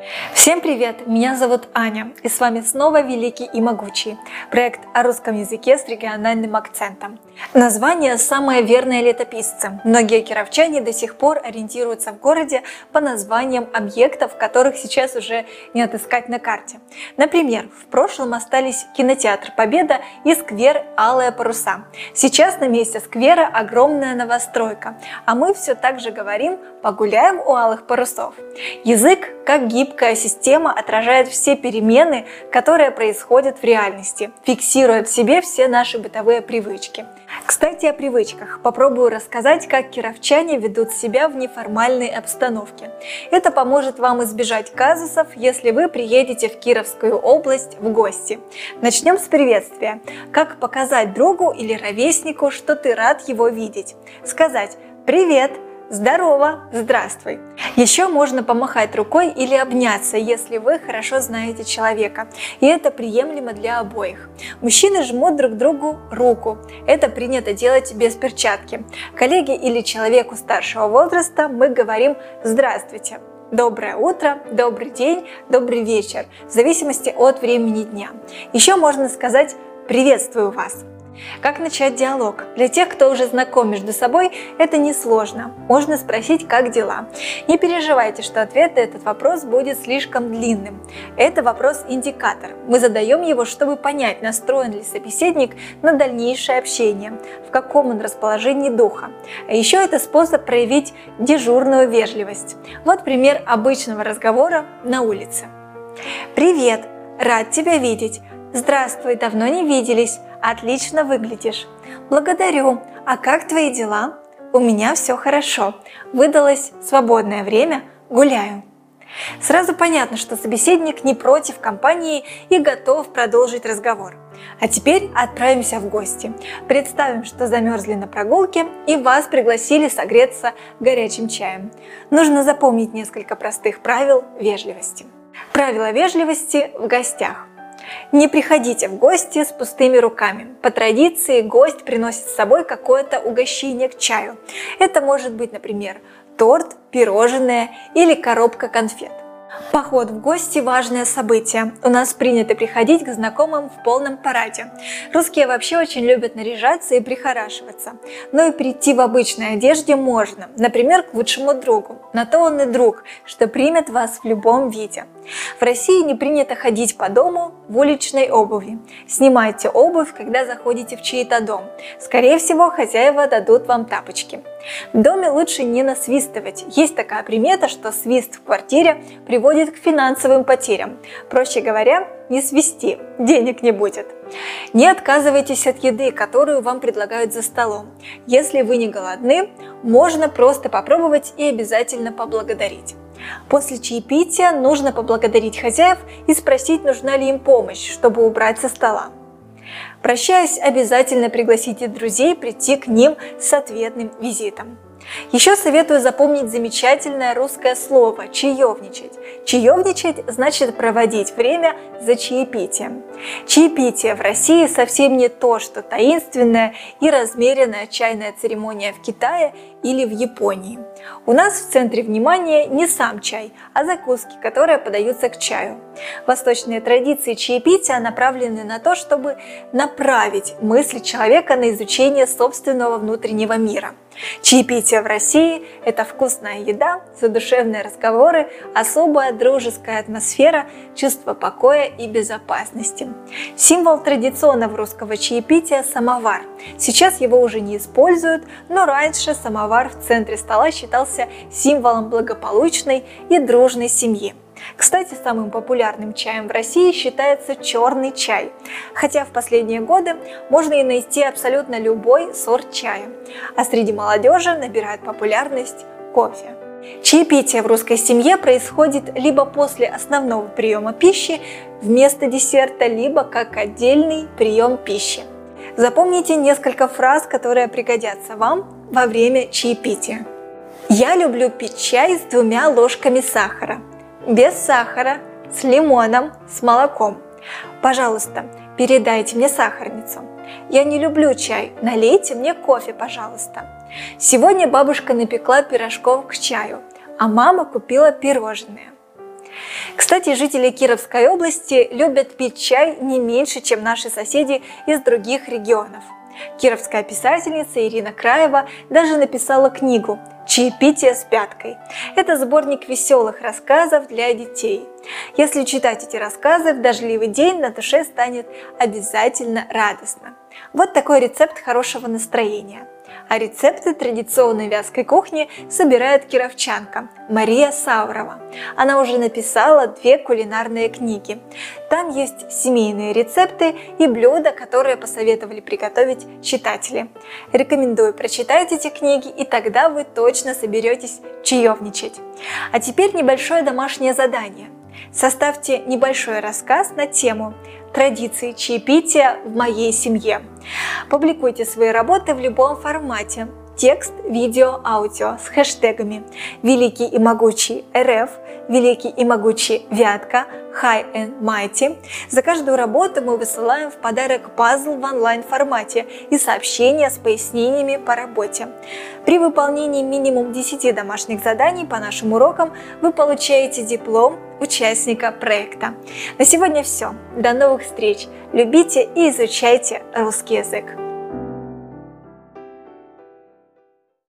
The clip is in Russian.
Всем привет! Меня зовут Аня, и с вами снова «Великий и могучий» – проект о русском языке с региональным акцентом. Название самое верное летописцам. Многие кировчане до сих пор ориентируются в городе по названиям объектов, которых сейчас уже не отыскать на карте. Например, в прошлом остались кинотеатр «Победа» и сквер «Алые паруса». Сейчас на месте сквера огромная новостройка, а мы все так же говорим «погуляем у алых парусов». Язык, как гибкая система, отражает все перемены, которые происходят в реальности, фиксируя в себе все наши бытовые привычки. Кстати, о привычках. Попробую рассказать, как кировчане ведут себя в неформальной обстановке. Это поможет вам избежать казусов, если вы приедете в Кировскую область в гости. Начнем с приветствия. Как показать другу или ровеснику, что ты рад его видеть? Сказать «Привет», «Здорово», «Здравствуй». Еще можно помахать рукой или обняться, если вы хорошо знаете человека, и это приемлемо для обоих. Мужчины жмут друг другу руку, это принято делать без перчатки. Коллеге или человеку старшего возраста мы говорим «Здравствуйте». Доброе утро, добрый день, добрый вечер, в зависимости от времени дня. Еще можно сказать «Приветствую вас». Как начать диалог? Для тех, кто уже знаком между собой, это несложно. Можно спросить, как дела. Не переживайте, что ответ на этот вопрос будет слишком длинным. Это вопрос-индикатор. Мы задаем его, чтобы понять, настроен ли собеседник на дальнейшее общение, в каком он расположении духа. А еще это способ проявить дежурную вежливость. Вот пример обычного разговора на улице. «Привет! Рад тебя видеть! Здравствуй, давно не виделись! Отлично выглядишь. Благодарю. А как твои дела? У меня все хорошо. Выдалось свободное время, гуляю». Сразу понятно, что собеседник не против компании и готов продолжить разговор. А теперь отправимся в гости. Представим, что замерзли на прогулке и вас пригласили согреться горячим чаем. Нужно запомнить несколько простых правил вежливости. Правила вежливости в гостях. Не приходите в гости с пустыми руками. По традиции гость приносит с собой какое-то угощение к чаю. Это может быть, например, торт, пирожное или коробка конфет. Поход в гости – важное событие. У нас принято приходить к знакомым в полном параде. Русские вообще очень любят наряжаться и прихорашиваться. Но и прийти в обычной одежде можно, например, к лучшему другу. На то он и друг, что примет вас в любом виде. В России не принято ходить по дому в уличной обуви. Снимайте обувь, когда заходите в чей-то дом. Скорее всего, хозяева дадут вам тапочки. В доме лучше не насвистывать. Есть такая примета, что свист в квартире приводит к финансовым потерям. Проще говоря, не свисти, денег не будет. Не отказывайтесь от еды, которую вам предлагают за столом. Если вы не голодны, можно просто попробовать и обязательно поблагодарить. После чаепития нужно поблагодарить хозяев и спросить, нужна ли им помощь, чтобы убрать со стола. Прощаясь, обязательно пригласите друзей прийти к ним с ответным визитом. Еще советую запомнить замечательное русское слово «чаевничать». Чаевничать значит проводить время за чаепитием. Чаепитие в России совсем не то, что таинственная и размеренная чайная церемония в Китае или в Японии. У нас в центре внимания не сам чай, а закуски, которые подаются к чаю. Восточные традиции чаепития направлены на то, чтобы направить мысли человека на изучение собственного внутреннего мира. Чаепитие в России – это вкусная еда, задушевные разговоры, особая дружеская атмосфера, чувство покоя и безопасности. Символ традиционного русского чаепития – самовар. Сейчас его уже не используют, но раньше самовар в центре стола считался символом благополучной и дружной семьи. Кстати, самым популярным чаем в России считается черный чай, хотя в последние годы можно и найти абсолютно любой сорт чая, а среди молодежи набирает популярность кофе. Чаепитие в русской семье происходит либо после основного приема пищи вместо десерта, либо как отдельный прием пищи. Запомните несколько фраз, которые пригодятся вам во время чаепития. Я люблю пить чай с 2 ложками сахара. Без сахара, с лимоном, с молоком. Пожалуйста, передайте мне сахарницу. Я не люблю чай, налейте мне кофе, пожалуйста. Сегодня бабушка напекла пирожков к чаю, а мама купила пирожные. Кстати, жители Кировской области любят пить чай не меньше, чем наши соседи из других регионов. Кировская писательница Ирина Краева даже написала книгу «Чаепитие с пяткой». Это сборник веселых рассказов для детей. Если читать эти рассказы в дождливый день, на душе станет обязательно радостно. Вот такой рецепт хорошего настроения. А рецепты традиционной вятской кухни собирает кировчанка Мария Саурова. Она уже написала 2 кулинарные книги. Там есть семейные рецепты и блюда, которые посоветовали приготовить читатели. Рекомендую прочитать эти книги, и тогда вы точно соберетесь чаевничать. А теперь небольшое домашнее задание. Составьте небольшой рассказ на тему «Традиции чаепития в моей семье». Публикуйте свои работы в любом формате – текст, видео, аудио с хэштегами «Великий и могучий РФ», «Великий и могучий Вятка», «High and Mighty». За каждую работу мы высылаем в подарок пазл в онлайн-формате и сообщения с пояснениями по работе. При выполнении минимум 10 домашних заданий по нашим урокам вы получаете диплом участника проекта. На сегодня все. До новых встреч. Любите и изучайте русский язык.